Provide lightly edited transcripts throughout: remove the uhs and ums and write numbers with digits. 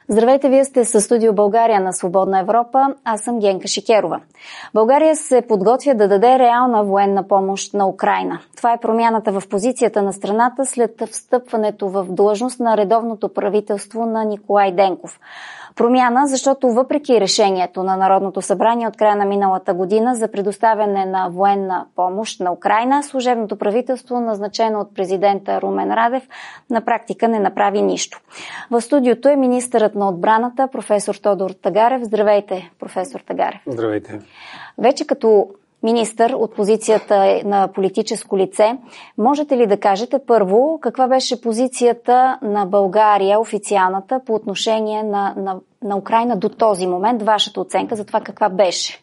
Здравейте, вие сте със Студио България на Свободна Европа. Аз съм Генка Шикерова. България се подготвя да даде реална военна помощ на Украйна. Това е промяната в позицията на страната след встъпването в длъжност на редовното правителство на Николай Денков. Промяна, защото въпреки решението на Народното събрание от края на миналата година за предоставяне на военна помощ на Украйна, служебното правителство, назначено от президента Румен Радев, на практика не направи нищо. В студиото е министърът на отбраната професор Тодор Тагарев. Здравейте, професор Тагарев. Здравейте. Вече като министър от позицията на политическо лице, можете ли да кажете първо каква беше позицията на България, официалната, по отношение на Украйна до този момент, вашата оценка за това каква беше?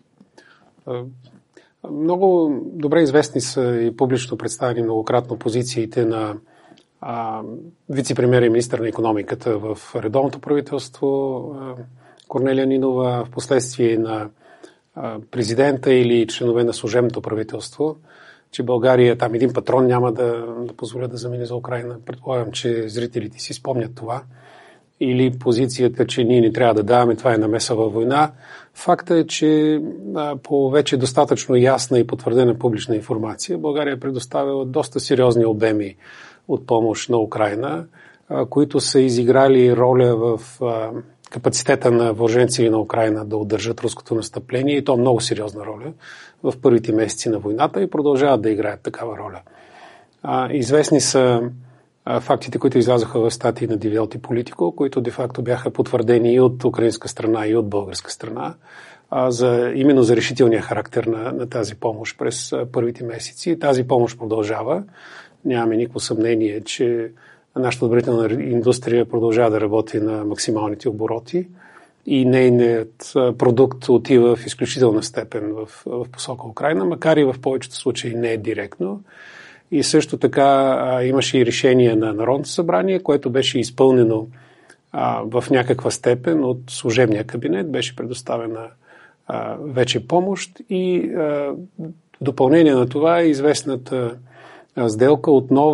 Много добре известни са и публично представени многократно позициите на вице-премиер и министър на икономиката в редовното правителство Корнелия Нинова, в последствие на президента или членове на служебното правителство, че България, там един патрон няма да позволя да замине за Украйна. Предполагам, че зрителите си спомнят това. Или позицията, че ние не трябва да даваме, това е намеса във война. Факта е, че по вече достатъчно ясна и потвърдена публична информация, България е предоставила доста сериозни обеми от помощ на Украйна, които са изиграли роля в капацитета на въоръжените сили на Украйна да удържат руското настъпление, и то много сериозна роля в първите месеци на войната, и продължават да играят такава роля. Известни са фактите, които излязоха в статии на Die Welt и Politico, които де-факто бяха потвърдени и от украинска страна, и от българска страна, именно за решителния характер на тази помощ през първите месеци. Тази помощ продължава. Нямаме никакво съмнение, че нашата отбранителна индустрия продължава да работи на максималните обороти и нейният продукт отива в изключителна степен в посока Украйна, макар и в повечето случаи не е директно. И също така имаше и решение на Народното събрание, което беше изпълнено в някаква степен от служебния кабинет, беше предоставена вече помощ, и в допълнение на това е известната сделка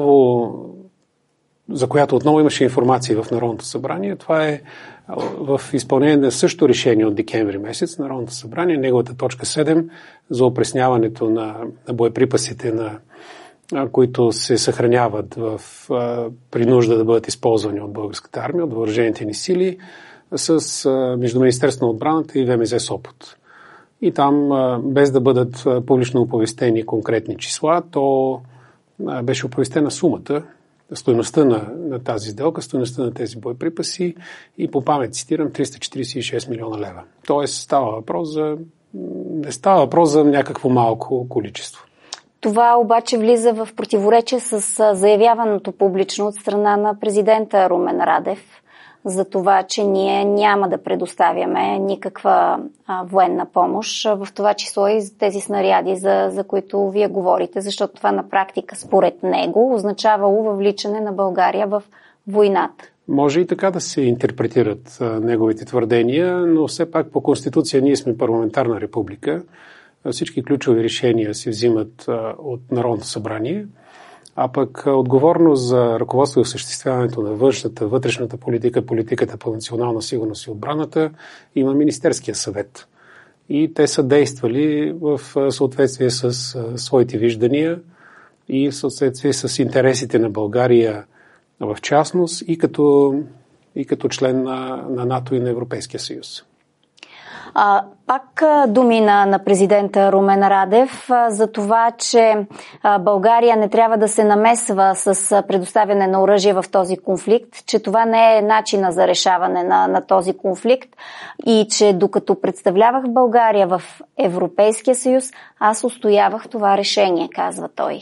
за която отново имаше информация в Народното събрание. Това е в изпълнение на същото решение от декември месец на Народното събрание, неговата точка 7 за опресняването на боеприпасите, които се съхраняват при нужда да бъдат използвани от българската армия, от въоръжените ни сили, между Министерството на отбраната и ВМЗ Сопот. И там, без да бъдат публично оповестени конкретни числа, то беше оповестена сумата, стойността на тази сделка, стойността на тези боеприпаси, и по памет цитирам 346 милиона лева. Тоест не става въпрос за някакво малко количество. Това обаче влиза в противоречие с заявяваното публично от страна на президента Румен Радев за това, че ние няма да предоставяме никаква военна помощ, в това число и тези снаряди, за които вие говорите, защото това на практика според него означавало въвличане на България в войната. Може и така да се интерпретират неговите твърдения, но все пак по Конституция ние сме парламентарна република. Всички ключови решения се взимат от Народното събрание, а пък отговорност за ръководство и осъществяването на външната, вътрешната политика, политиката по национална сигурност и отбраната има Министерския съвет. И те са действали в съответствие с своите виждания и в съответствие с интересите на България в частност и като член на НАТО и на Европейския съюз. Пак думи на президента Румен Радев за това, че България не трябва да се намесва с предоставяне на оръжие в този конфликт, че това не е начина за решаване на този конфликт, и че докато представлявах България в Европейския съюз, аз устоявах това решение, казва той.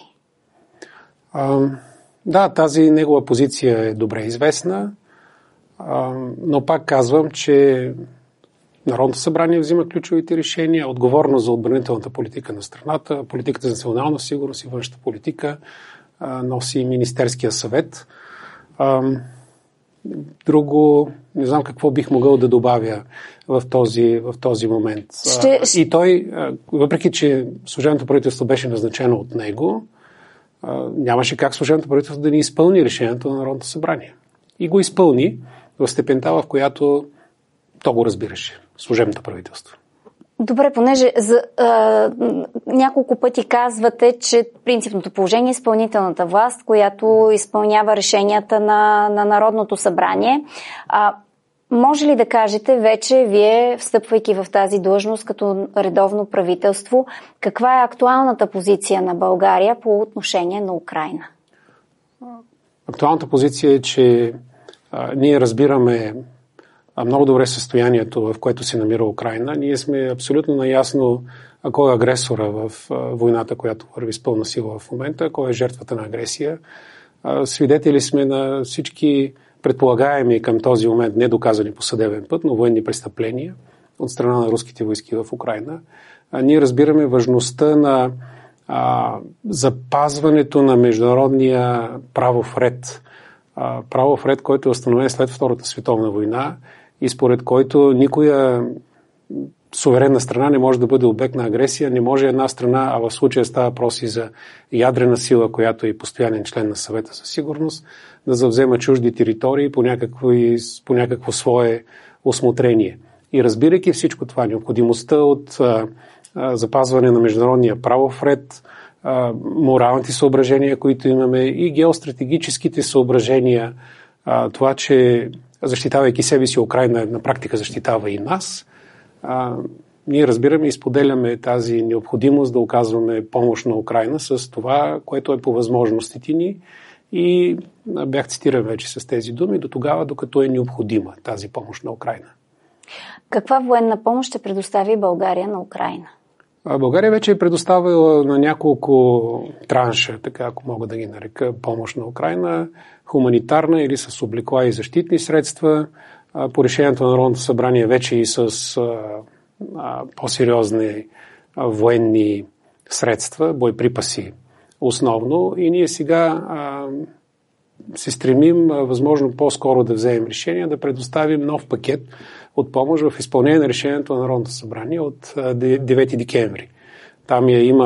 Да, тази негова позиция е добре известна, но пак казвам, че Народното събрание взима ключовите решения, отговорност за отбранителната политика на страната, политиката за национална сигурност и външната политика носи Министерския съвет. Друго, не знам какво бих могъл да добавя в този момент. И той, въпреки че служебното правителство беше назначено от него, нямаше как служебното правителство да не изпълни решението на Народното събрание. И го изпълни в степента, в която то го разбираше служебното правителство. Добре, понеже няколко пъти казвате, че принципното положение е изпълнителната власт, която изпълнява решенията на Народното събрание. Може ли да кажете вече, вие, встъпвайки в тази длъжност като редовно правителство, каква е актуалната позиция на България по отношение на Украйна? Актуалната позиция е, че ние разбираме много добре състоянието, в което се намира Украйна. Ние сме абсолютно наясно кой е агресора в войната, която върви с пълна сила в момента, кой е жертвата на агресия. Свидетели сме на всички предполагаеми към този момент недоказани по съдебен път, но военни престъпления от страна на руските войски в Украйна. Ние разбираме важността на запазването на международния правов ред. Правов ред, който е установен след Втората световна война и според който никоя суверенна страна не може да бъде обект на агресия, не може една страна, а в случая става въпрос и за ядрена сила, която е постоянен член на Съвета за сигурност, да завзема чужди територии по някакво свое усмотрение. И разбирайки всичко това, необходимостта от запазване на международния правов ред, моралните съображения, които имаме и геостратегическите съображения, това, че защитавайки себе си Украйна на практика защитава и нас, ние разбираме и споделяме тази необходимост да оказваме помощ на Украйна с това, което е по възможностите ни и бях цитиран вече с тези думи до тогава, докато е необходима тази помощ на Украйна. Каква военна помощ ще предостави България на Украйна? България вече е предоставила на няколко транша, така ако мога да ги нарека, помощ на Украйна, хуманитарна или с облекла и защитни средства. По решението на Народното събрание вече и с по-сериозни военни средства, боеприпаси основно. И ние сега се стремим възможно по-скоро да вземем решение да предоставим нов пакет от помощ в изпълнение на решението на Народното събрание от 9 декември. Там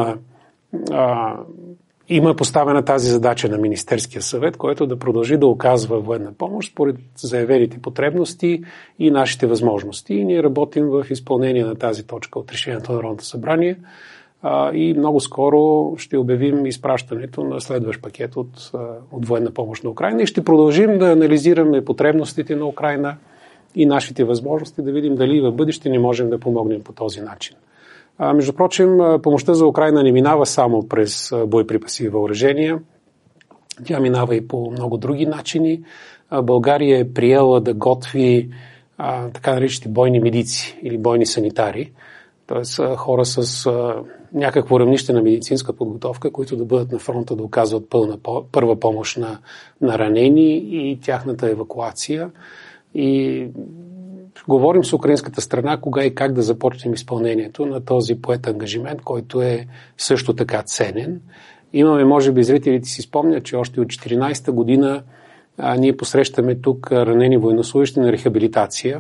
има поставена тази задача на Министерския съвет, който да продължи да оказва военна помощ според заявените потребности и нашите възможности. И ние работим в изпълнение на тази точка от решението на Народното събрание и много скоро ще обявим изпращането на следващ пакет от военна помощ на Украйна и ще продължим да анализираме потребностите на Украйна и нашите възможности, да видим дали в бъдеще не можем да помогнем по този начин. Между прочим, помощта за Украйна не минава само през боеприпаси и въоръжения. Тя минава и по много други начини. България е приела да готви така наречените бойни медици или бойни санитари, т.е. хора с някакво равнище на медицинска подготовка, които да бъдат на фронта да оказват първа помощ на ранени и тяхната евакуация. И говорим с украинската страна кога и как да започнем изпълнението на този поет ангажимент, който е също така ценен. Имаме, може би, зрителите си спомнят, че още от 2014 година ние посрещаме тук ранени военнослужещи на рехабилитация.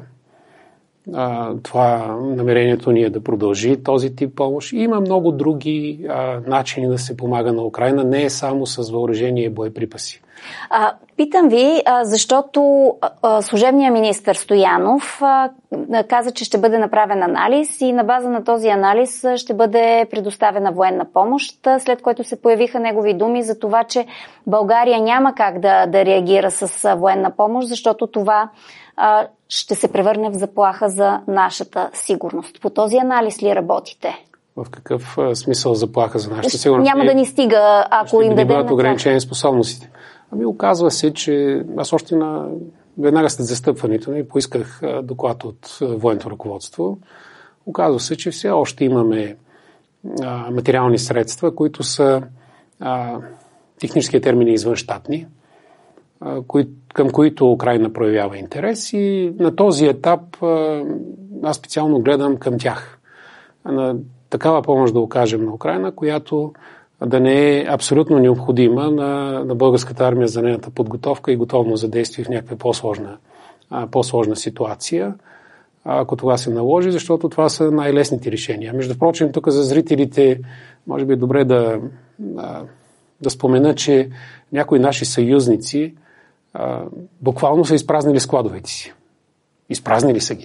Това намерението ни е да продължи този тип помощ. Има много други начини да се помага на Украйна, не е само с въоръжение и боеприпаси. Питам ви, защото служебният министър Стоянов каза, че ще бъде направен анализ и на база на този анализ ще бъде предоставена военна помощ, след което се появиха негови думи за това, че България няма как да реагира с военна помощ, защото това ще се превърне в заплаха за нашата сигурност. По този анализ ли работите? В какъв смисъл заплаха за нашата сигурност? Няма да ни стига, ако им дадем бъдат ограничени способностите. Оказва се, че аз още веднага след застъпването ми поисках доклад от военното ръководство. Оказва се, че все още имаме материални средства, които са техническия термин извънщатни, към които Украйна проявява интерес и на този етап аз специално гледам към тях. На такава помощ да окажем на Украйна, която да не е абсолютно необходима на българската армия за нейната подготовка и готовност за действие в някаква по-сложна ситуация, ако това се наложи, защото това са най-лесните решения. Между прочим, тук за зрителите може би е добре да спомена, че някои наши съюзници буквално са изпразнили складовете си. Изпразнили са ги.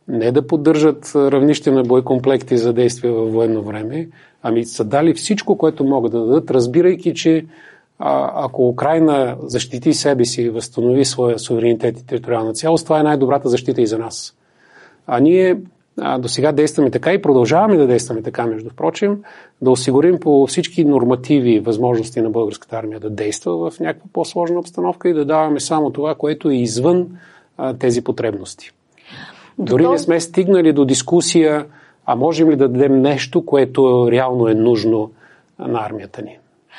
не да поддържат равнище на боекомплекти за действие във военно време, ами са дали всичко, което могат да дадат, разбирайки, че ако Украйна защити себе си и възстанови своя суверенитет и териториална цялост, това е най-добрата защита и за нас. А ние до сега действаме така и продължаваме да действаме така, между прочим, да осигурим по всички нормативи възможности на българската армия да действа в някаква по-сложна обстановка и да даваме само това, което е извън тези потребности. Дори не сме стигнали до дискусия, а можем ли да дадем нещо, което реално е нужно на армията ни.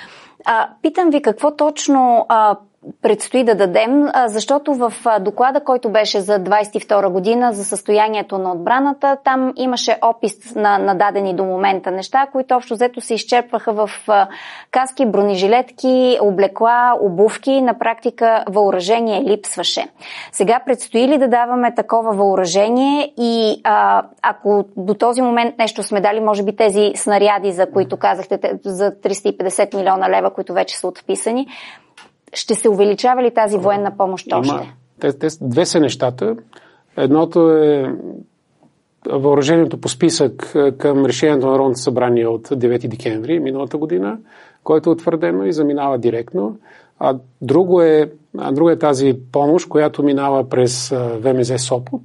Питам ви какво точно предстои да дадем, защото в доклада, който беше за 22 година за състоянието на отбраната, там имаше опис на дадени до момента неща, които общо взето се изчерпваха в каски, бронежилетки, облекла, обувки. На практика въоръжение липсваше. Сега предстои ли да даваме такова въоръжение и ако до този момент нещо сме дали, може би тези снаряди, за които казахте, за 350 милиона лева, които вече са отписани, ще се увеличава ли тази военна помощ още? Две са нещата. Едното е въоръжението по списък към решението на Народното събрание от 9 декември миналата година, което е утвърдено и заминава директно. А друго е тази помощ, която минава през ВМЗ Сопот,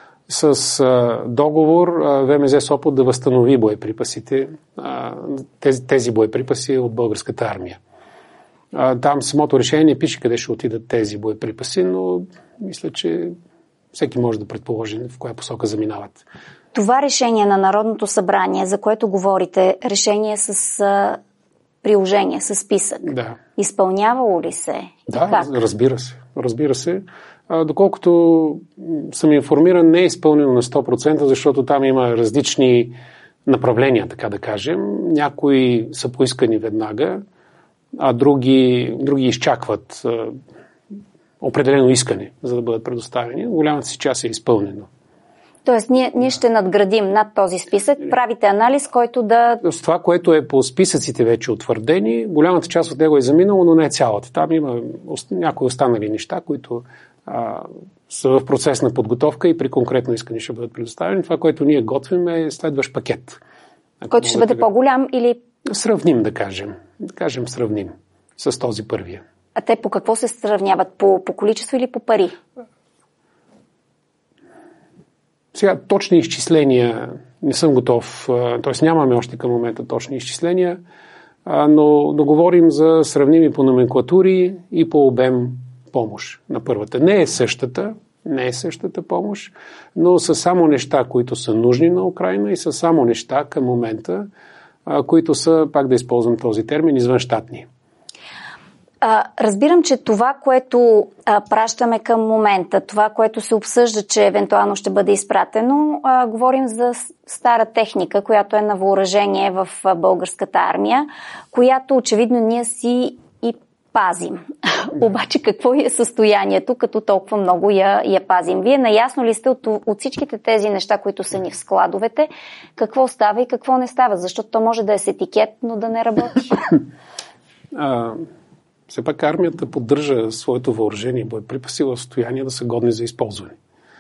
с договор ВМЗ Сопот да възстанови боеприпасите, тези боеприпаси от българската армия. Там самото решение пише къде ще отидат тези боеприпаси, но мисля, че всеки може да предположи в коя посока заминават. Това решение на Народното събрание, за което говорите, решение с приложение, с списък, да. Изпълнявало ли се? Да, как? Разбира се. Доколкото съм информиран, не е изпълнено на 100%, защото там има различни направления, така да кажем. Някои са поискани веднага, а други изчакват определено искане, за да бъдат предоставени. Голямата си част е изпълнено. Тоест, ние ще надградим над този списък, правите анализ, който да... С това, което е по списъците вече утвърдени, голямата част от него е заминало, но не цялата. Там има някои останали неща, които са в процес на подготовка и при конкретно искане ще бъдат предоставени. Това, което ние готвим, е следващ пакет. Който ще бъде по-голям или... Сравним, да кажем. Сравним с този първия. А те по какво се сравняват? По количество или по пари? Сега, точни изчисления не съм готов, т.е. нямаме още към момента точни изчисления, но говорим за сравними по номенклатури и по обем помощ на първата. Не е същата помощ, но са само неща, които са нужни на Украйна и са само неща към момента, които са, пак да използвам този термин, извънщатни. Разбирам, че това, което пращаме към момента, това, което се обсъжда, че евентуално ще бъде изпратено, говорим за стара техника, която е на въоръжение в българската армия, която очевидно ние си и пазим. Обаче какво е състоянието, като толкова много я пазим? Вие наясно ли сте от всичките тези неща, които са ни в складовете, какво става и какво не става? Защото то може да е с етикет, но да не работи. Все пак армията поддържа своето въоръжение и боеприпаси в състояние да са годни за използване.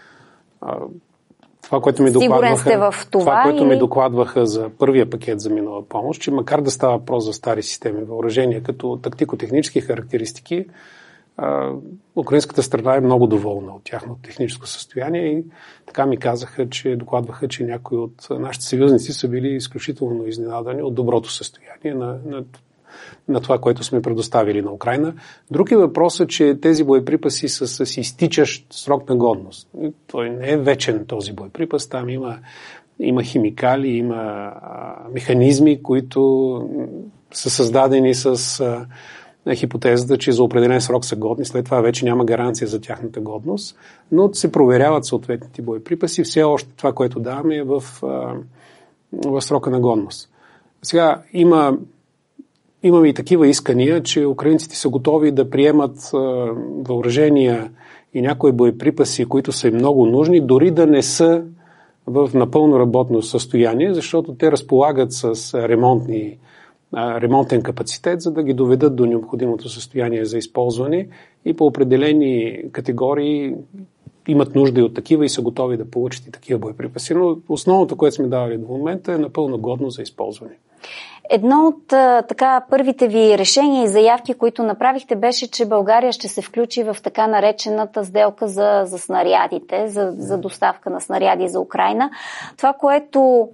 Това, което ми докладваха за първия пакет за минала помощ, че макар да става въпрос за стари системи въоръжения като тактико-технически характеристики, украинската страна е много доволна от тяхното техническо състояние и така ми докладваха, че някои от нашите съюзници са били изключително изненадани от доброто състояние на това, което сме предоставили на Украйна. Друг е въпросът, че тези боеприпаси са с изтичащ срок на годност. Той не е вечен този боеприпас. Там има химикали, има механизми, които са създадени с хипотезата, че за определен срок са годни. След това вече няма гаранция за тяхната годност, но се проверяват съответните боеприпаси. Все още това, което даваме е в срока на годност. Сега имаме и такива искания, че украинците са готови да приемат въоръжения и някои боеприпаси, които са им много нужни, дори да не са в напълно работно състояние, защото те разполагат с ремонтен капацитет, за да ги доведат до необходимото състояние за използване и по определени категории имат нужда и от такива и са готови да получат и такива боеприпаси. Но основното, което сме давали до момента, е напълно годно за използване. Едно от първите ви решения и заявки, които направихте, беше, че България ще се включи в така наречената сделка за снарядите, за доставка на снаряди за Украйна. Това, което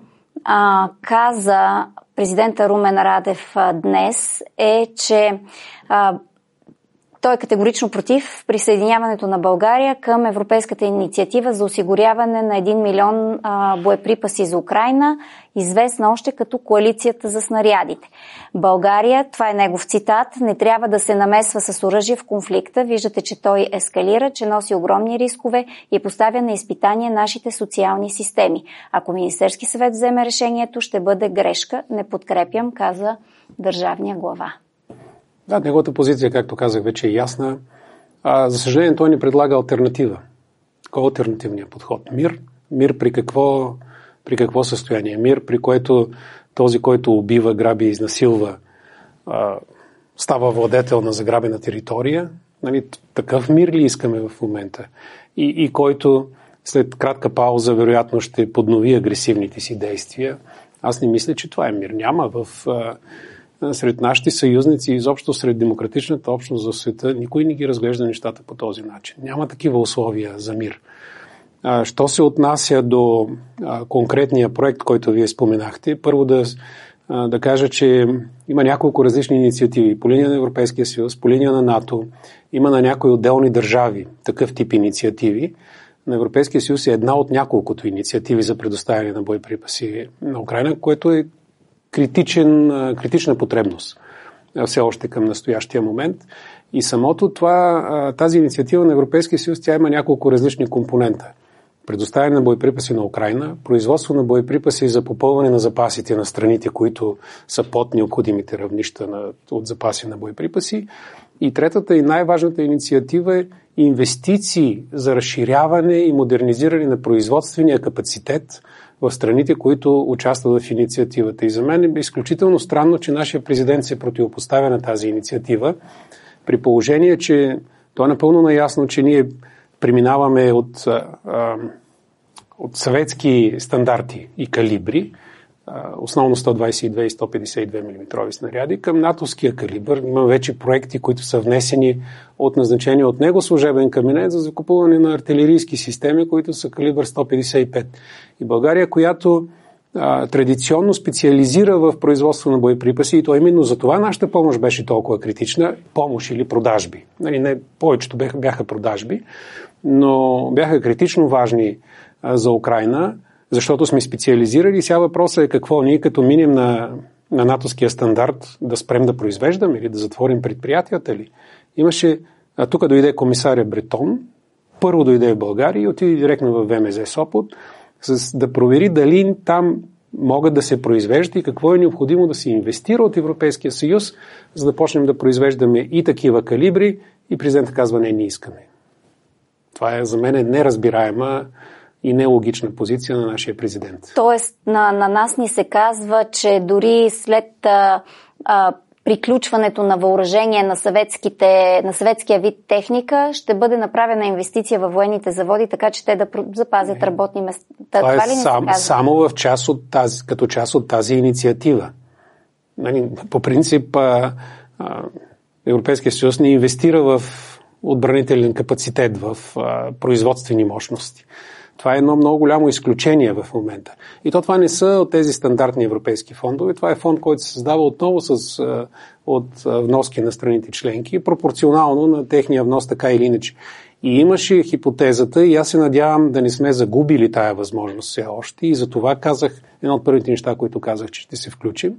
каза президента Румен Радев днес, е, че той е категорично против присъединяването на България към Европейската инициатива за осигуряване на 1 милион боеприпаси за Украйна, известна още като коалицията за снарядите. България, това е негов цитат, не трябва да се намесва с оръжие в конфликта. Виждате, че той ескалира, че носи огромни рискове и поставя на изпитание нашите социални системи. Ако Министерски съвет вземе решението, ще бъде грешка. Не подкрепям, каза държавния глава. Да, неговата позиция, както казах, вече е ясна. За съжаление, той ни предлага алтернатива. Кой е алтернативният подход? Мир? Мир при какво състояние? Мир, при което този, който убива, граби и изнасилва, става владетел на заграбена територия? Нали, такъв мир ли искаме в момента? И който след кратка пауза, вероятно, ще поднови агресивните си действия. Аз не мисля, че това е мир. Няма сред нашите съюзници и изобщо сред демократичната общност за света, никой не ги разглежда нещата по този начин. Няма такива условия за мир. Що се отнася до конкретния проект, който вие споменахте, първо да кажа, че има няколко различни инициативи по линия на Европейския съюз, по линия на НАТО, има на някои отделни държави такъв тип инициативи. На Европейския съюз е една от няколкото инициативи за предоставяне на боеприпаси на Украйна, което е критична потребност все още към настоящия момент. И тази инициатива на Европейския съюз, тя има няколко различни компонента. Предоставяне на боеприпаси на Украйна, производство на боеприпаси за попълване на запасите на страните, които са под необходимите равнища от запаси на боеприпаси. И третата и най-важната инициатива е инвестиции за разширяване и модернизиране на производствения капацитет в страните, които участват в инициативата. И за мен е изключително странно, че нашия президент се противопоставя на тази инициатива, при положение, че той е напълно наясно, че ние преминаваме от съветски стандарти и калибри, основно 122 и 152 мм снаряди, към натовския калибър. Има вече проекти, които са внесени от назначение от него служебен кабинет за закупуване на артилерийски системи, които са калибър 155. И България, която традиционно специализира в производство на боеприпаси, и то именно за това нашата помощ беше толкова критична, помощ или продажби. Не, повечето бяха продажби, но бяха критично важни за Украйна, защото сме специализирали. Сега въпросът е какво ние като минем на натовския стандарт да спрем да произвеждаме или да затворим предприятията ли. Тук дойде комисаря Бретон, първо дойде в България и отиде директно в ВМЗ Сопот, да провери дали там могат да се произвеждат и какво е необходимо да се инвестира от Европейския съюз, за да почнем да произвеждаме и такива калибри, и президентът казва не искаме. Това е за мен неразбираема и нелогична позиция на нашия президент. Тоест на нас ни се казва, че дори след приключването на въоръжение на съветския вид техника ще бъде направена инвестиция във военните заводи, така че те да запазят работни места. Това е само като част от тази инициатива. По принцип Европейския съюз не инвестира в отбранителен капацитет, в производствени мощности. Това е едно много голямо изключение в момента. И това не са от тези стандартни европейски фондове. Това е фонд, който се създава отново от вноски на страните членки, пропорционално на техния внос, така или иначе. И имаше хипотезата, и аз се надявам да не сме загубили тая възможност все още. И за това казах, едно от първите неща, които казах, че ще се включим,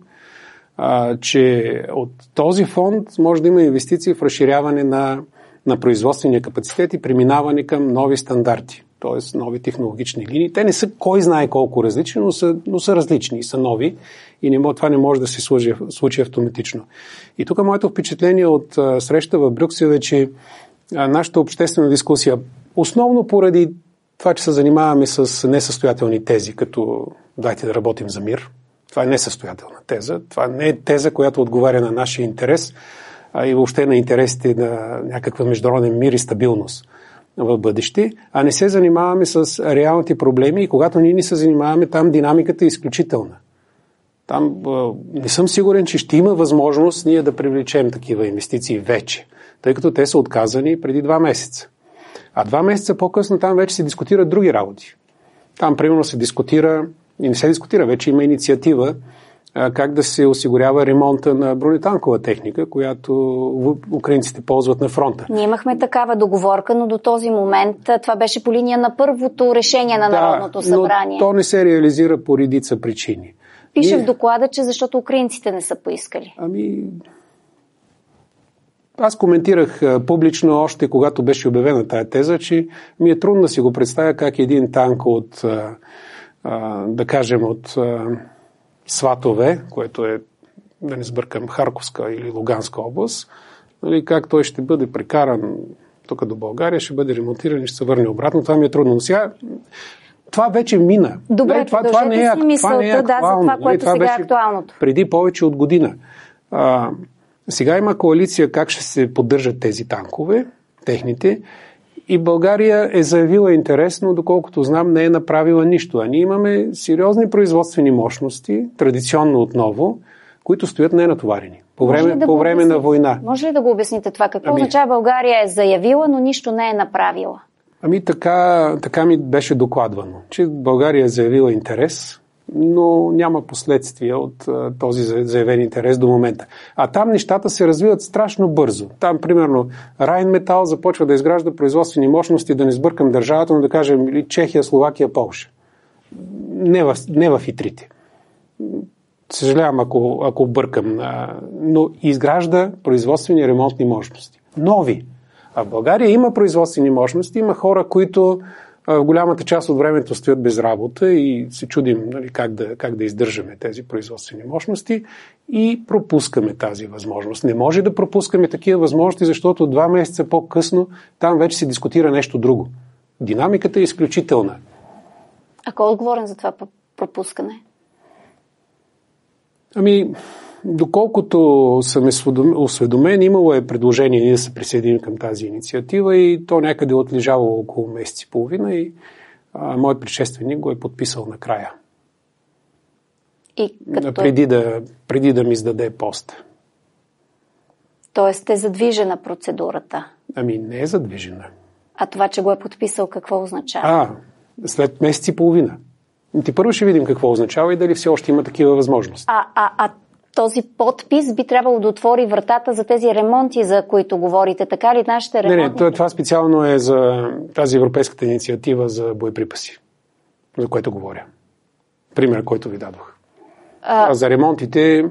че от този фонд може да има инвестиции в разширяване на производствения капацитет и преминаване към нови стандарти, т.е. нови технологични линии. Те не са кой знае колко различни, но са различни и са нови и това не може да се случи автоматично. И тук моето впечатление от среща в Брюксел е, че нашата обществена дискусия, основно поради това, че се занимаваме с несъстоятелни тези, като дайте да работим за мир, това е несъстоятелна теза, това не е теза, която отговаря на нашия интерес, и въобще на интересите на някаква международен мир и стабилност. в бъдеще, а не се занимаваме с реалните проблеми и когато ние не се занимаваме, там динамиката е изключителна. Там не съм сигурен, че ще има възможност ние да привлечем такива инвестиции вече, тъй като те са отказани преди 2 месеца. А 2 месеца по-късно там вече се дискутират други работи. Там, примерно, се дискутира, и не се дискутира, вече има инициатива как да се осигурява ремонта на бронетанкова техника, която украинците ползват на фронта. Ние имахме такава договорка, но до този момент това беше по линия на първото решение на Народното събрание. Но то не се реализира по редица причини. Пише в доклада, че защото украинците не са поискали. Аз коментирах публично още, когато беше обявена тая теза, че ми е трудно да си го представя как един танк от, да кажем, от Сватове, което е, да не сбъркам, Харковска или Луганска област, нали, как той ще бъде прекаран тук до България, ще бъде ремонтиран и ще се върне обратно. Това ми е трудно. Но сега това вече мина. Добре, това не е актуално. За това, което сега е актуалното. Преди повече от година. Сега има коалиция как ще се поддържат тези танкове, техните, и България е заявила интерес, но доколкото знам, не е направила нищо. А ние имаме сериозни производствени мощности, традиционно отново, които стоят ненатоварени по време на война. Може ли да го обясните това? Какво означава България е заявила, но нищо не е направила? Така ми беше докладвано, че България е заявила интерес, но няма последствия от този заявен интерес до момента. А там нещата се развиват страшно бързо. Там, примерно, Райнметал започва да изгражда производствени мощности, да не сбъркам държавата, но да кажем Чехия, Словакия, Полша. Не в итрите. Съжалявам, ако бъркам, но изгражда производствени ремонтни мощности. Нови. А в България има производствени мощности, има хора, които в голямата част от времето стоят без работа и се чудим, нали, как да издържаме тези производствени мощности и пропускаме тази възможност. Не може да пропускаме такива възможности, защото 2 месеца по-късно там вече се дискутира нещо друго. Динамиката е изключителна. А кой е отговорен за това пропускане? Доколкото съм осведомен, имало е предложение ние да се присъединим към тази инициатива и то някъде отлежало около месец и половина и моят предшественик го е подписал накрая. Преди да ми издаде поста. Тоест е задвижена процедурата? Не е задвижена. А това, че го е подписал, какво означава? След месец и половина. Първо ще видим какво означава и дали все още има такива възможности. Този подпис би трябвало да отвори вратата за тези ремонти, за които говорите. Така ли нашите ремонти? Не, това специално е за тази европейската инициатива за боеприпаси, за което говоря. Пример, който ви дадох. За ремонтите...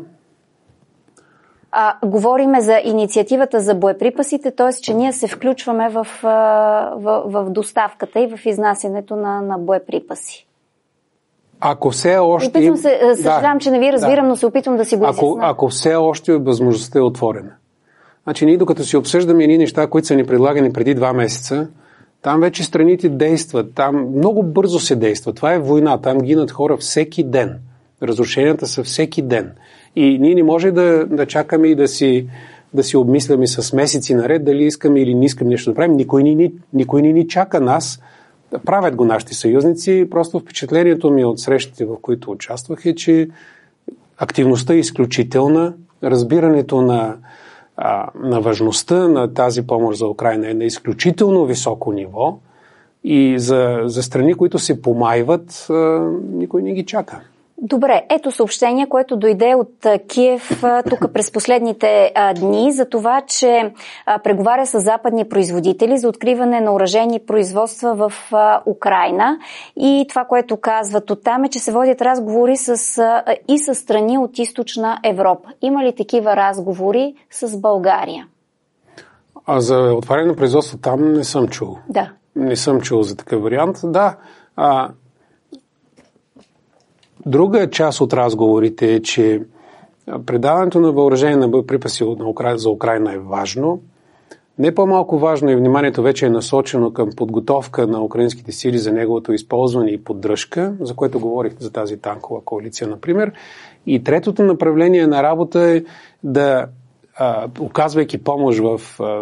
Говориме за инициативата за боеприпасите, т.е. че ние се включваме в доставката и в изнасянето на боеприпаси. Ако все още... Съжалявам, че не ви разбирам, но се опитвам да си го изясня. Ако все още възможността е отворена. Ние докато си обсъждаме едни неща, които са ни предлагани преди 2 месеца, там вече страните действат, там много бързо се действа. Това е война, там гинат хора всеки ден. Разрушенията са всеки ден. И ние не може да чакаме и да си обмисляме с месеци наред дали искаме или не искаме нещо да правим. Никой не ни чака нас. Правят го нашите съюзници. Просто впечатлението ми от срещите, в които участвах, е, че активността е изключителна, разбирането на важността на тази помощ за Украйна е на изключително високо ниво и за страни, които се помайват, никой не ги чака. Добре, ето съобщение, което дойде от Киев тук през последните дни за това, че преговаря с западни производители за откриване на оръжейни производства в Украйна. И това, което казват оттам е, че се водят разговори и с страни от източна Европа. Има ли такива разговори с България? За отваряне на производство там не съм чул. Да. Не съм чул за такъв вариант. Да, друга част от разговорите е, че предаването на въоръжение на боеприпаси за Украйна е важно. Не по-малко важно и вниманието вече е насочено към подготовка на украинските сили за неговото използване и поддръжка, за което говорих за тази танкова коалиция, например. И третото направление на работа е да, оказвайки помощ в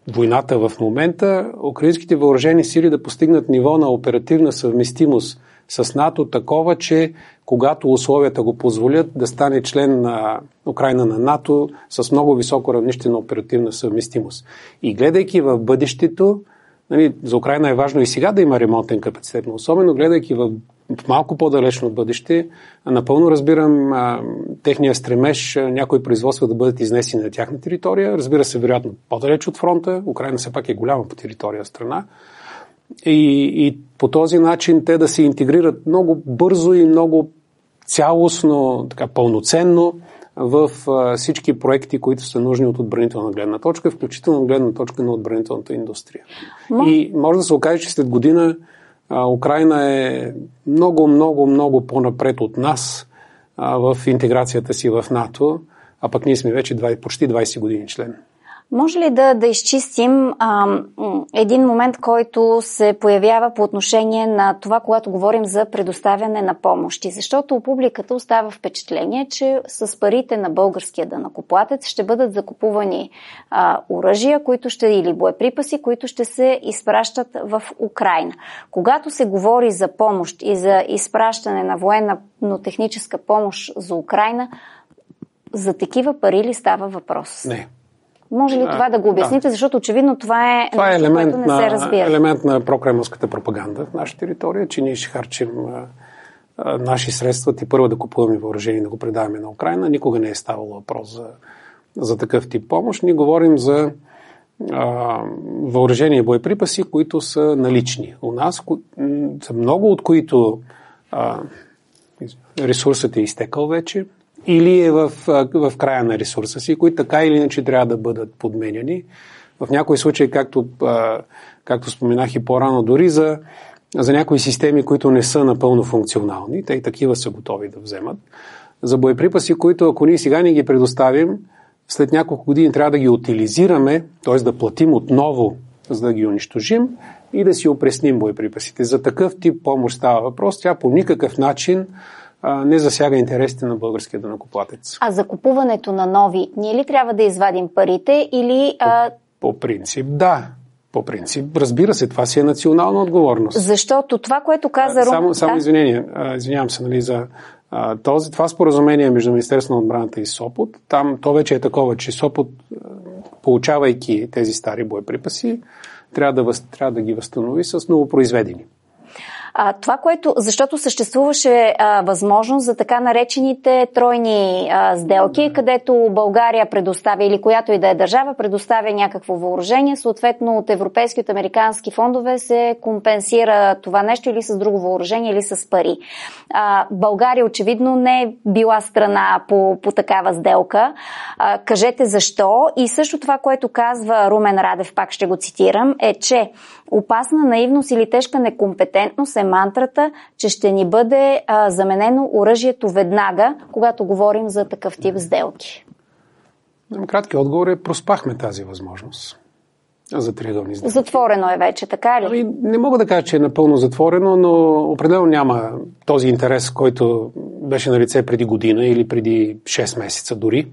войната в момента, украинските въоръжени сили да постигнат ниво на оперативна съвместимост с НАТО такова, че когато условията го позволят, да стане член на Украйна на НАТО с много високо равнище на оперативна съвместимост. И гледайки в бъдещето, нали, за Украйна е важно и сега да има ремонтен капацитет, но особено гледайки в малко по-далечно бъдеще, напълно разбирам техния стремеж някои производства да бъдат изнесени на тяхна територия. Разбира се, вероятно по-далеч от фронта. Украйна все пак е голяма по територия страна. И по този начин те да се интегрират много бързо и много цялостно, така пълноценно в всички проекти, които са нужни от отбранителна гледна точка, включително гледна точка на отбранителната индустрия. И може да се окаже, че след година Украйна е много по-напред от нас в интеграцията си в НАТО, а пък ние сме вече почти 20 години член. Може ли да изчистим един момент, който се появява по отношение на това, когато говорим за предоставяне на помощи? Защото публиката остава впечатление, че с парите на българския данъкоплатец ще бъдат закупувани оръжия, или боеприпаси, които ще се изпращат в Украйна. Когато се говори за помощ и за изпращане на военна, но техническа помощ за Украйна, за такива пари ли става въпрос? Не. Може ли това да го обясните? Да. Защото очевидно това е нещо, което не се разбира. Елемент на прокремълската пропаганда в наша територия, че ние ще харчим наши средства и първо да купуваме въоръжение и да го предаваме на Украйна. Никога не е ставало въпрос за такъв тип помощ. Ние говорим за въоръжение и боеприпаси, които са налични у нас, много от които ресурсът е изтекал вече, или е в края на ресурса си, които така или иначе трябва да бъдат подменяни. В някои случаи, както споменах и по-рано, дори за някои системи, които не са напълно функционални, те и такива са готови да вземат. За боеприпаси, които ако ние сега не ги предоставим, след няколко години трябва да ги утилизираме, т.е. да платим отново, за да ги унищожим и да си опресним боеприпасите. За такъв тип помощ става въпрос. Тя по никакъв начин не засяга интересите на българския данъкоплатец. А за купуването на нови, ние ли трябва да извадим парите или... По принцип, да. По принцип, разбира се, това си е национална отговорност. Защото това, което каза Само извинявам се, нали, за това споразумение между Министерството на отбраната и Сопот, там то вече е такова, че Сопот, получавайки тези стари боеприпаси, трябва да ги възстанови с новопроизведени. Защото съществуваше възможност за така наречените тройни сделки, където България предоставя или която и да е държава предоставя някакво въоръжение, съответно от европейски, от американски фондове се компенсира това нещо или с друго въоръжение, или с пари. България очевидно не е била страна по такава сделка. Кажете защо. И също това, което казва Румен Радев, пак ще го цитирам, е, че опасна наивност или тежка некомпетентност е мантрата, че ще ни бъде заменено оръжието веднага, когато говорим за такъв тип сделки. Краткият отговор е: проспахме тази възможност за триъгълни сделки. Затворено е вече, така ли? Не мога да кажа, че е напълно затворено, но определено няма този интерес, който беше на лице преди година или преди 6 месеца дори.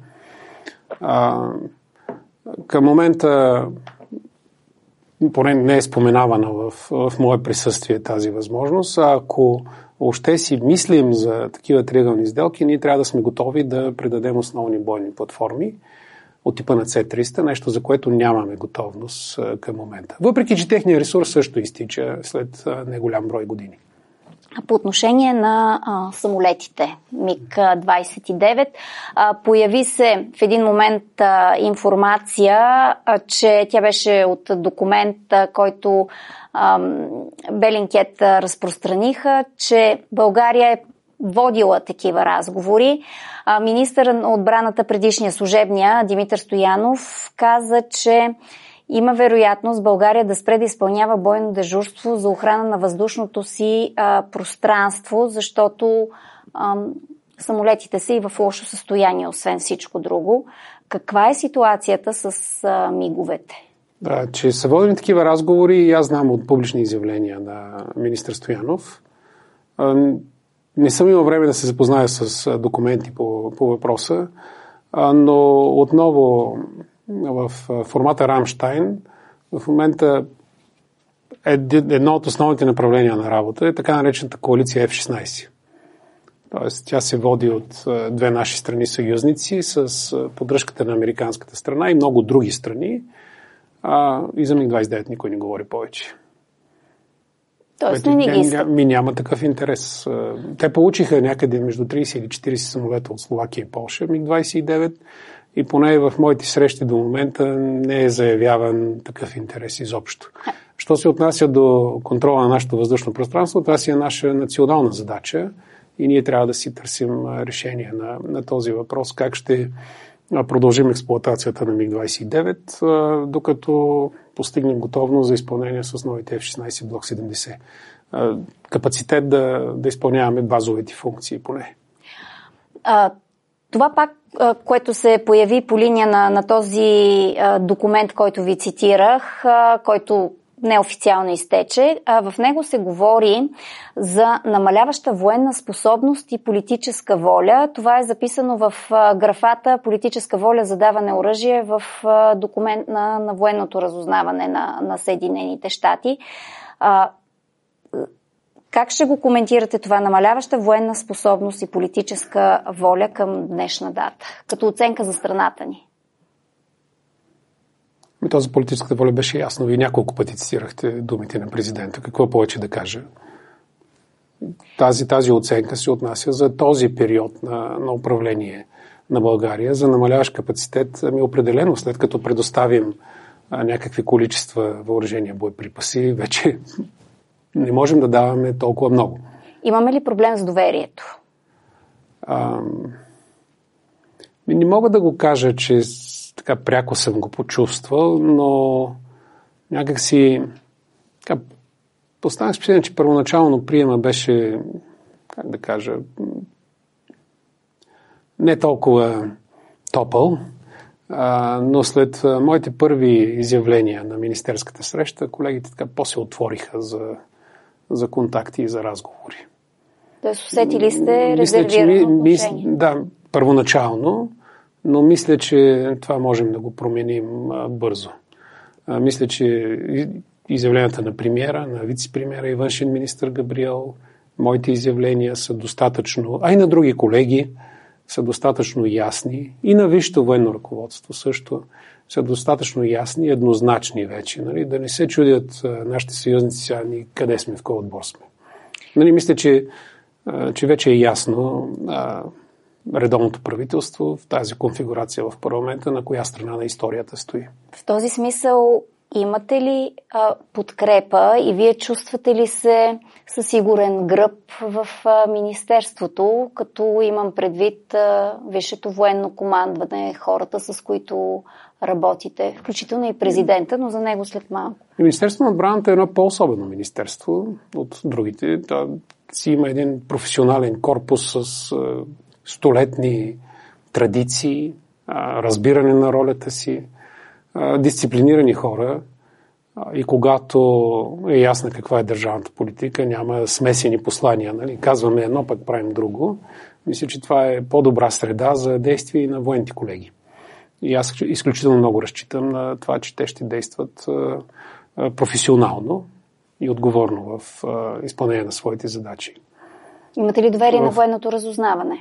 Към момента поне не е споменавана в мое присъствие тази възможност. Ако още си мислим за такива триъгълни сделки, ние трябва да сме готови да предадем основни бойни платформи от типа на C-300, нещо за което нямаме готовност към момента. Въпреки че техният ресурс също изтича след неголям брой години. По отношение на самолетите МиГ-29, появи се в един момент информация, че тя беше от документ, който Белинкет разпространиха, че България е водила такива разговори. Министърът на отбраната, предишния служебния Димитър Стоянов, каза, че има вероятност България да спре да изпълнява бойно дежурство за охрана на въздушното си пространство, защото самолетите са и в лошо състояние, освен всичко друго. Каква е ситуацията с миговете? Да, че са водени такива разговори и аз знам от публични изявления на министър Стоянов. Не съм имал време да се запозная с документи по въпроса, но отново в формата Рамштайн В момента едно от основните направления на работа е така наречената коалиция F-16. Тоест, тя се води от две наши страни съюзници с поддръжката на американската страна и много други страни. И за МиГ-29 никой не говори повече. Тоест не ги искат. Няма такъв интерес. Те получиха някъде между 30 или 40 самолета от Словакия и Полша, МиГ-29, и поне в моите срещи до момента не е заявяван такъв интерес изобщо. Що се отнася до контрола на нашето въздушно пространство, това си е наша национална задача и ние трябва да си търсим решение на този въпрос, как ще продължим експлоатацията на МиГ-29, докато постигнем готовност за изпълнение с новите F-16 Block 70. Капацитет да изпълняваме базовите функции поне. Това пак, което се появи по линия на този документ, който ви цитирах, който неофициално изтече, в него се говори за намаляваща военна способност и политическа воля. Това е записано в графата политическа воля за даване оръжие в документ на военното разузнаване на Съединените щати. Как ще го коментирате това, намаляваща военна способност и политическа воля към днешна дата, като оценка за страната ни? Този политическата воля беше ясно. Вие няколко пъти цитирахте думите на президента. Какво повече да кажа? Тази оценка се отнася за този период на управление на България, за намаляващ капацитет. Определено, след като предоставим някакви количества въоръжения, боеприпаси, вече не можем да даваме толкова много. Имаме ли проблем с доверието? Не мога да го кажа, че така пряко съм го почувствал, но някак си останах с впечатление, че първоначално приема беше, как да кажа, не толкова топъл, но след моите първи изявления на министерската среща, колегите така по-се отвориха за контакти и за разговори. Тоест усетили сте резервирано отношение? Да, първоначално, но мисля, че това можем да го променим бързо. Мисля, че изявленията на премиера, на вице-премиера и външен министър Габриел, моите изявления са достатъчно, а и на други колеги са достатъчно ясни, и на висшето военно ръководство също са достатъчно ясни и еднозначни вече. Нали? Да не се чудят нашите съюзници сега къде сме, в кой отбор сме. Нали, мисля, че вече е ясно редовното правителство в тази конфигурация в парламента, на коя страна на историята стои. В този смисъл имате ли подкрепа и вие чувствате ли се със сигурен гръб в министерството, като имам предвид висшето военно командване, хората с които работите, включително и президента, но за него след малко? Министерството на отбраната е едно по-особено министерство от другите. Си има един професионален корпус с столетни традиции, разбиране на ролята си, дисциплинирани хора, и когато е ясна каква е държавната политика, няма смесени послания. Нали? Казваме едно, пък правим друго. Мисля, че това е по-добра среда за действие и на военните колеги. И аз изключително много разчитам на това, че те ще действат професионално и отговорно в изпълнение на своите задачи. Имате ли доверие на военното разузнаване?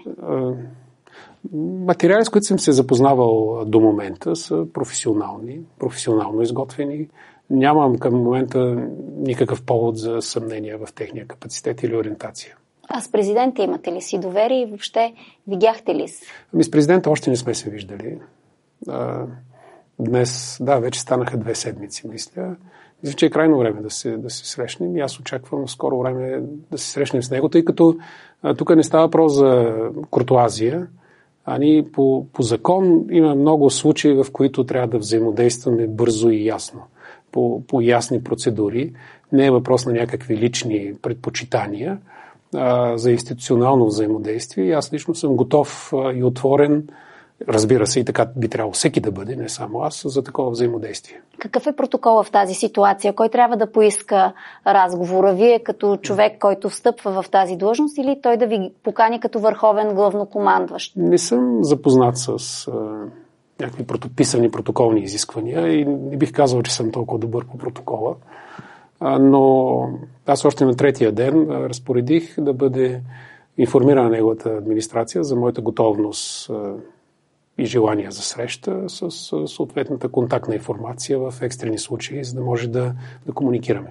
Материали, с които съм се запознавал до момента, са професионално изготвени. Нямам към момента никакъв повод за съмнение в техния капацитет или ориентация. А с президента имате ли си доверие и въобще видяхте ли се? С президента още не сме се виждали. Днес, вече станаха 2 седмици, мисля. Мисля, че е крайно време да се срещнем и аз очаквам в скоро време да се срещнем с него, тъй като тук не става въпрос за куртуазия, а ние по закон има много случаи, в които трябва да взаимодействаме бързо и ясно, по ясни процедури. Не е въпрос на някакви лични предпочитания, за институционално взаимодействие. И аз лично съм готов и отворен, разбира се, и така би трябвало всеки да бъде, не само аз, за такова взаимодействие. Какъв е протокола в тази ситуация? Кой трябва да поиска разговора? Вие като човек, който встъпва в тази длъжност, или той да ви покани като върховен главнокомандващ? Не съм запознат някакви писани протоколни изисквания и не бих казал, че съм толкова добър по протокола. Но аз още на третия ден разпоредих да бъде информирана неговата администрация за моята готовност и желание за среща с съответната контактна информация в екстрени случаи, за да може да комуникираме.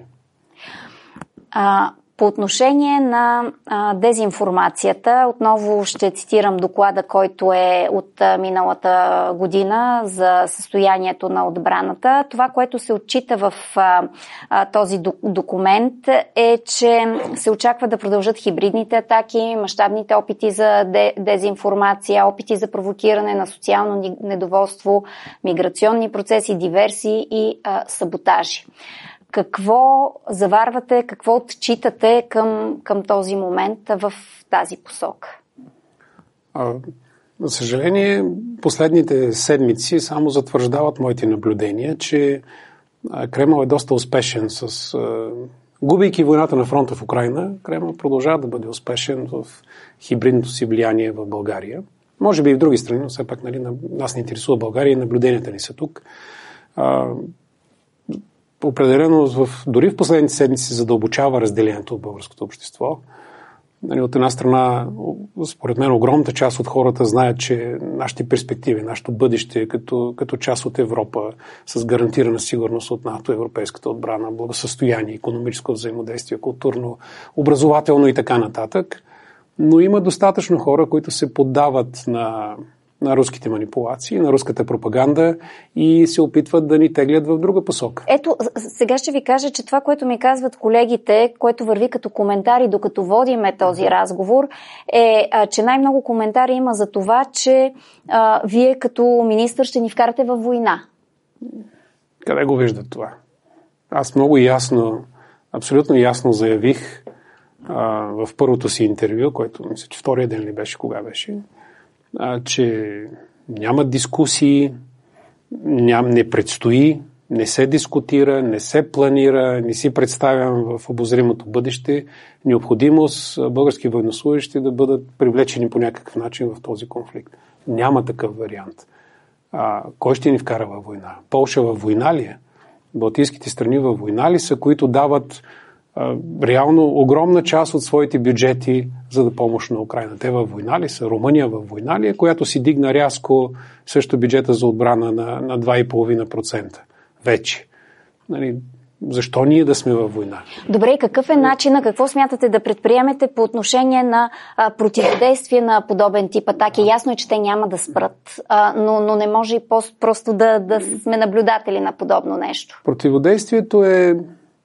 По отношение на дезинформацията, отново ще цитирам доклада, който е от миналата година за състоянието на отбраната. Това, което се отчита в този документ е, че се очаква да продължат хибридните атаки, мащабните опити за дезинформация, опити за провокиране на социално недоволство, миграционни процеси, диверсии и саботажи. Какво заварвате, какво отчитате към този момент в тази посока? За съжаление, последните седмици само затвърждават моите наблюдения, че Кремъл е доста успешен губейки войната на фронта в Украйна, Кремъл продължава да бъде успешен в хибридното си влияние в България. Може би и в други страни, но все пак нас не интересува България и наблюденията ни са тук. Определено дори в последните седмици задълбочава разделението в българското общество. От една страна, според мен, огромната част от хората знаят, че нашите перспективи, нашето бъдеще като част от Европа, с гарантирана сигурност от НАТО, европейската отбрана, благосъстояние, икономическо взаимодействие, културно, образователно и така нататък. Но има достатъчно хора, които се поддават на руските манипулации, на руската пропаганда и се опитват да ни теглят в друга посока. Ето, сега ще ви кажа, че това, което ми казват колегите, което върви като коментари, докато водиме този разговор, е, че най-много коментари има за това, че вие като министър ще ни вкарате във война. Къде го виждат това? Аз много ясно, абсолютно ясно заявих в първото си интервю, което мисля, че втория ден ли беше, кога беше, че няма дискусии, не предстои, не се дискутира, не се планира, не си представям в обозримото бъдеще необходимост български военнослужещи да бъдат привлечени по някакъв начин в този конфликт. Няма такъв вариант. Кой ще ни вкара във война? Полша във война ли е? Балтийските страни във война ли са, които дават реално огромна част от своите бюджети за да помощ на Украйна? Те във война ли са? Румъния във война ли е, която си дигна рязко също бюджета за отбрана на 2,5% вече? Защо ние да сме във война? Добре, и какъв е начинът, какво смятате да предприемете по отношение на противодействие на подобен тип атаки? Ясно е, че те няма да спрат, но не може и просто да сме наблюдатели на подобно нещо. Противодействието е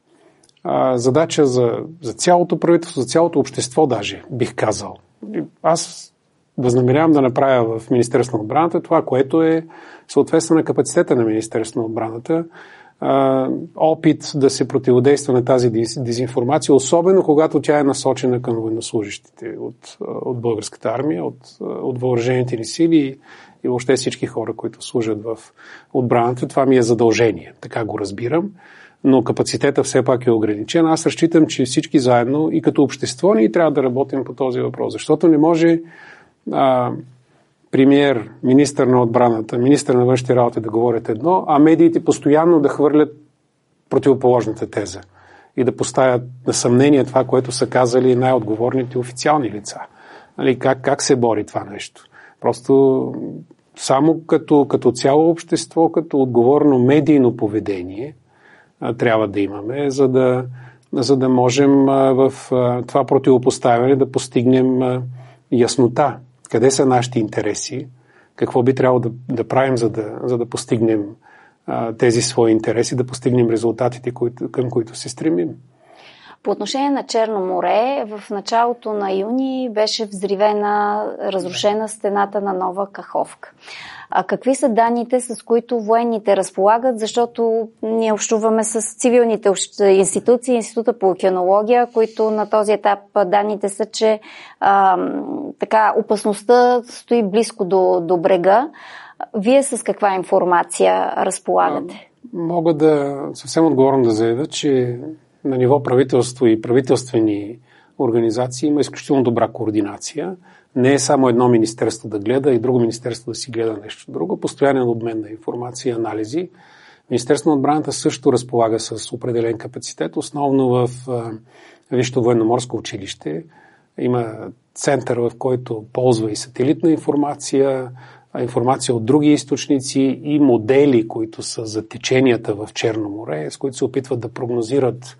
задача за цялото правителство, за цялото общество даже, бих казал. Аз възнамерявам да направя в Министерството на отбраната това, което е съответствено на капацитета на Министерството на отбраната, опит да се противодейства на тази дезинформация, особено когато тя е насочена към военнослужещите от българската армия, от въоръжените ни сили и въобще всички хора, които служат в отбраната. Това ми е задължение, така го разбирам. Но капацитета все пак е ограничен. Аз разчитам, че всички заедно и като общество ние трябва да работим по този въпрос, защото не може премиер, министър на отбраната, министър на външните работи да говорят едно, а медиите постоянно да хвърлят противоположната теза и да поставят на съмнение това, което са казали най-отговорните официални лица. Как се бори това нещо? Просто само като цяло общество, като отговорно медийно поведение трябва да имаме, за да можем в това противопоставяне да постигнем яснота. Къде са нашите интереси? Какво би трябвало да правим, за да постигнем тези свои интереси, да постигнем резултатите, към които се стремим? По отношение на Черно море, в началото на юни беше взривена, разрушена стената на Нова Каховка. Какви са данните, с които военните разполагат, защото ние общуваме с цивилните институции, Института по океанология, които на този етап данните са, че опасността стои близко до брега. Вие с каква информация разполагате? Мога да съвсем отговорно да заявя, че на ниво правителство и правителствени организации има изключително добра координация. Не е само едно министерство да гледа и друго министерство да си гледа нещо друго. Постоянен обмен на информация и анализи. Министерството на отбраната също разполага с определен капацитет, основно в Висшето военноморско училище. Има център, в който ползва и сателитна информация, информация от други източници и модели, които са за теченията в Черно море, с които се опитват да прогнозират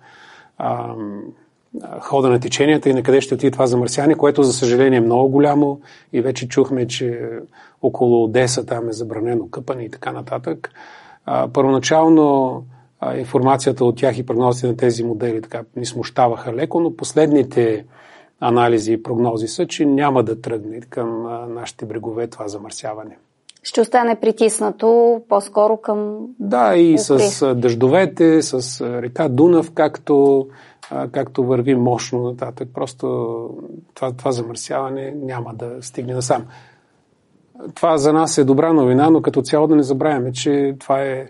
хода на теченията и на къде ще отиде това замърсяване, което за съжаление е много голямо и вече чухме, че около Одеса там е забранено къпане и така нататък. Първоначално информацията от тях и прогнозите на тези модели така ни смущаваха леко, но последните анализи и прогнози са, че няма да тръгне към нашите брегове това замърсяване. Ще остане притиснато по-скоро към... Да, и с дъждовете, с река Дунав, както върви мощно нататък. Просто това замърсяване няма да стигне насам. Това за нас е добра новина, но като цяло да не забравяме, че това е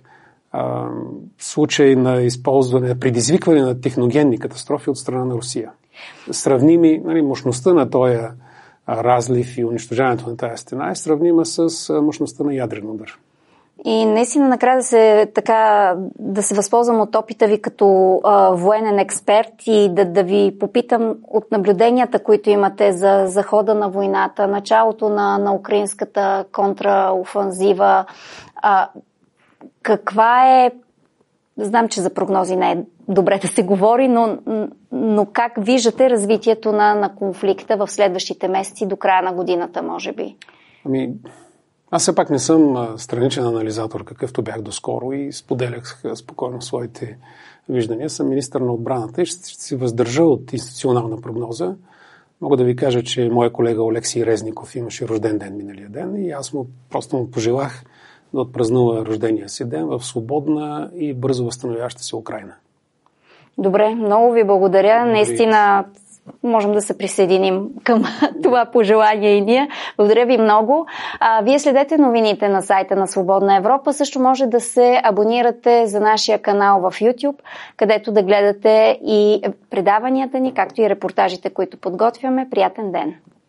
случай на използване, предизвикване на техногенни катастрофи от страна на Русия. Сравними, мощността на този разлив и унищожаването на тази стена е сравнима с мощността на ядрен удар. И наистина накрая да се възползвам от опита ви като военен експерт и да ви попитам от наблюденията, които имате за хода на войната, началото на украинската контраофанзива. Каква е, знам, че за прогнози не е добре да се говори, но как виждате развитието на конфликта в следващите месеци до края на годината, може би? Аз все пак не съм страничен анализатор, какъвто бях доскоро и споделях спокойно своите виждания. Съм министър на отбраната и ще се въздържа от институционална прогноза. Мога да ви кажа, че моя колега Олексий Резников имаше рожден ден миналия ден и аз просто му пожелах да отпразнува рождения си ден в свободна и бързо възстановяваща се Украйна. Добре, много ви благодаря. Наистина можем да се присъединим към това пожелание и ние. Благодаря ви много. Вие следете новините на сайта на Свободна Европа. Също може да се абонирате за нашия канал в YouTube, където да гледате и предаванията ни, както и репортажите, които подготвяме. Приятен ден!